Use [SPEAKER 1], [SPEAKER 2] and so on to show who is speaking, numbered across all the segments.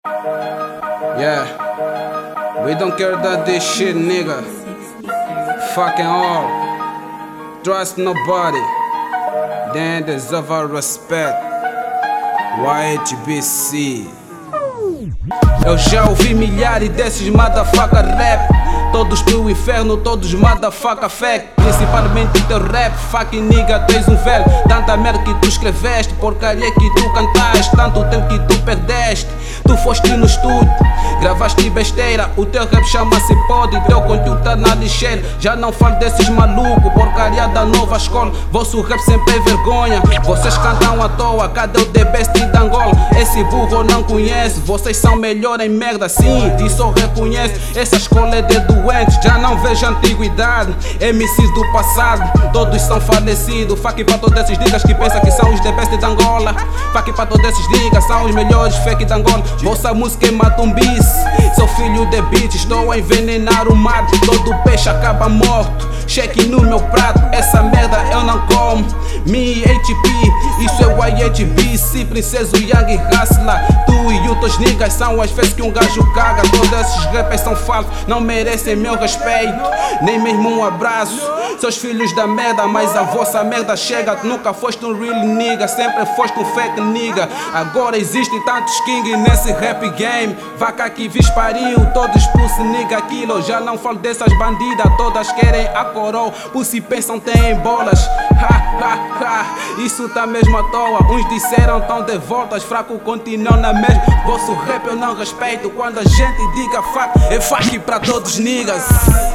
[SPEAKER 1] Yeah, we don't care about this shit, nigga. Fucking all. Trust nobody. Then deserve our respect. YHBC. Eu já ouvi milhares desses motherfucker rap. Todos pro inferno, todos motherfucker fake. Principalmente teu rap, fucking nigga, tens um velho. Tanta merda que tu escreveste, porcaria que tu cantaste, tanto tempo que tu perdeste. Tu foste no estúdio, gravaste besteira. O teu rap chama-se pode, teu conteúdo tá na lixeira. Já não falo desses malucos, porcaria da nova escola. Vosso rap sempre é vergonha, vocês cantam à toa. Cadê o The Best de Angola? Esse burro não conhece, vocês são melhor em merda, sim, disso eu reconheço. Essa escola é de doentes, já não vejo antiguidade. MCs do passado, todos são falecidos. Fuck pra todos esses niggas que pensam que são os The Best de Angola. Fuck pra todos esses niggas, são os melhores fake de Angola. Vossa música é matumbice, sou filho de bitch, estou a envenenar o mar. Todo peixe acaba morto, cheque no meu prato. Essa merda eu não como. Me HP, isso é YHBC, Princeso Young Hustler. Tu e os teus niggas são as vezes que um gajo caga. Todos esses rappers são falsos, não merecem meu respeito, nem mesmo um abraço. Seus filhos da merda, mas a vossa merda chega. Nunca foste um real nigga, sempre foste um fake nigga. Agora existem tantos king nesse rap game. Vaca que vis pariu, todos pussy nigga aquilo. Já não falo dessas bandidas, todas querem a coroa. Pussy pensam tem bolas, ha ha ha. Isso tá mesmo à toa, uns disseram tão de volta, os fracos continuam na mesma. Vosso rap eu não respeito, quando a gente diga fuck, é fuck pra todos niggas.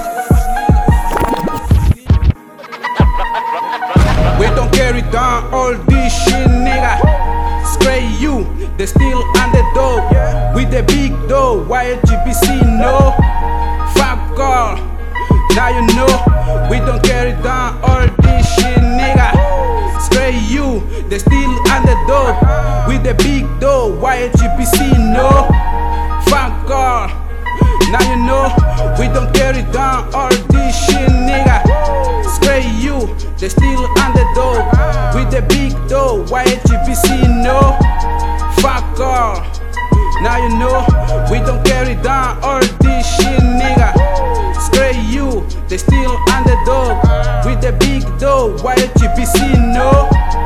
[SPEAKER 1] We don't carry down all this shit, nigga. Spray you, they still underdog. With the big dog, YHBC, no. Fuck all, now you know. We don't carry down all this shit, nigga. Spray you, they still underdog. With the big dog, YHBC, no. Fuck all, now you know. We don't carry down all this shit, nigga. Spray you, they still underdog. With the big dog, YHBC, no. Fuck all, now you know. We don't carry down all this shit, nigga. Spray you, they still underdog. With the big dog, YHBC, no.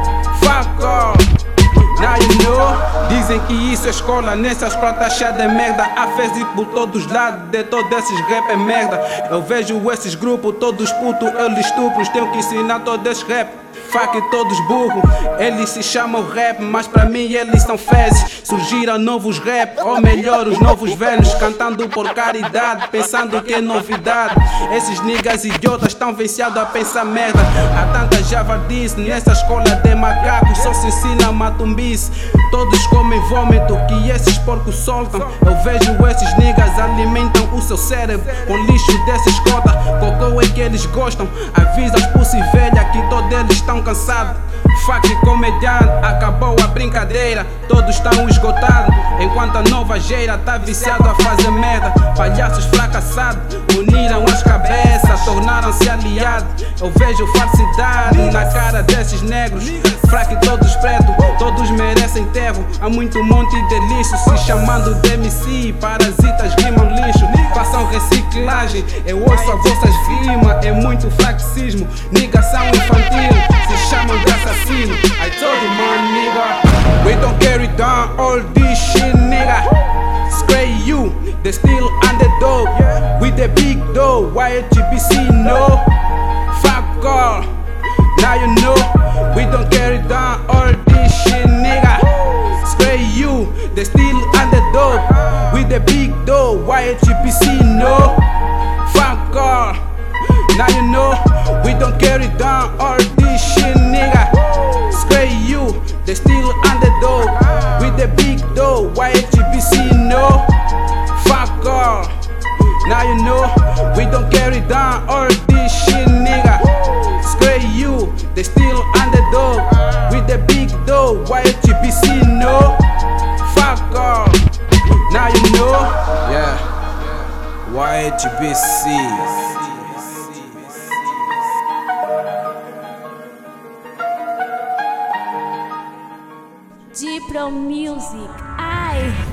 [SPEAKER 1] Fuck all, now you know. Dizem que isso é escola, nessas pratas cheias de merda. Há fezes por todos os lados, de todos esses rap é merda. Eu vejo esses grupos, todos putos, eu lhes estupro. Tenho que ensinar todos esses rap. Fuck todos burros, eles se chamam rap, mas pra mim eles são fezes. Surgiram novos rap, ou melhor, os novos velhos, cantando por caridade, pensando que é novidade. Esses niggas idiotas estão viciados a pensar merda. Há tanta javardice nessa escola de macacos, só se ensina matumbice. Todos comem vômito que esses porcos soltam. Eu vejo esses niggas alimentam o seu cérebro com lixo dessa escota. Cocô é que eles gostam, avisa os pussy velha que todos eles estão cansados. Fuck comediante, acabou a brincadeira, todos estão esgotados. Enquanto a nova geira tá viciado a fazer merda. Palhaços fracassados, uniram as cabeças, tornaram-se aliados. Eu vejo falsidade na cara desses negros. Fraque todos pretos, todos merecem enterro. Há muito monte de lixo se chamando de MC. Parasitas rimam lixo, façam reciclagem. Eu ouço a vossas rimas, é muito fraquismo. Negação infantil, se chamam de assassino. I told you, my nigga, we don't carry down all this shit, nigga. Spray you, they still underdog. With the big dog, YHBC, no. Fuck all, now you know. We don't carry down all this shit, nigga. Spray you, they still underdog. With the big dog, YHBC, no. Fuck all, now you know. We don't carry down all this shit, nigga. Spray you, they still underdog. With the big dog, YHBC, no. Fuck all, now you know. We don't carry down all this shit, nigga. Spray you, they still underdog. With the big dog, YHBC, no. Fuck all, now you know. Yeah, YHBC.
[SPEAKER 2] G Pro Music, ai.